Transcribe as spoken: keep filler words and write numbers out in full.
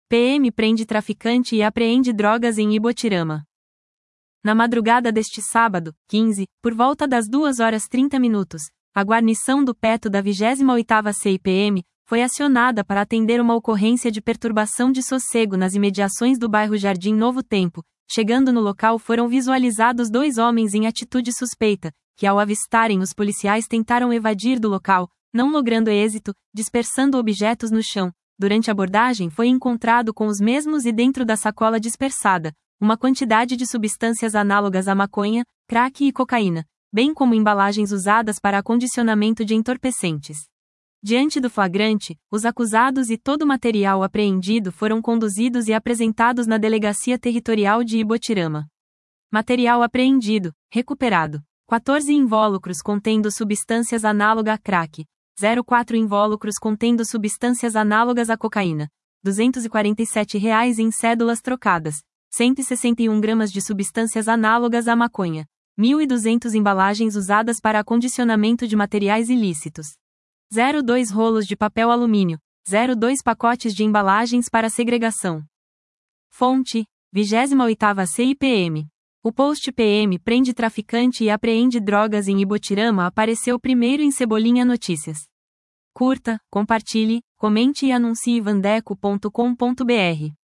P M prende traficante e apreende drogas em Ibotirama. Na madrugada deste sábado, quinze, por volta das duas horas e trinta minutos, a guarnição do P E T O da vigésima oitava C I P M foi acionada para atender uma ocorrência de perturbação de sossego nas imediações do bairro Jardim Novo Tempo. Chegando no local foram visualizados dois homens em atitude suspeita, que ao avistarem os policiais tentaram evadir do local, não logrando êxito, dispersando objetos no chão. Durante a abordagem foi encontrado com os mesmos e dentro da sacola dispersada, uma quantidade de substâncias análogas à maconha, crack e cocaína, bem como embalagens usadas para acondicionamento de entorpecentes. Diante do flagrante, os acusados e todo o material apreendido foram conduzidos e apresentados na Delegacia Territorial de Ibotirama. Material apreendido, recuperado: quatorze invólucros contendo substâncias análogas a crack, zero quatro invólucros contendo substâncias análogas à cocaína, duzentos e quarenta e sete reais em cédulas trocadas, cento e sessenta e um gramas de substâncias análogas à maconha, mil e duzentas embalagens usadas para acondicionamento de materiais ilícitos, zero dois rolos de papel alumínio, zero dois pacotes de embalagens para segregação. Fonte: vigésima oitava C I P M. O post P M prende traficante e apreende drogas em Ibotirama apareceu primeiro em Cebolinha Notícias. Curta, compartilhe, comente e anuncie vandeco ponto com ponto br.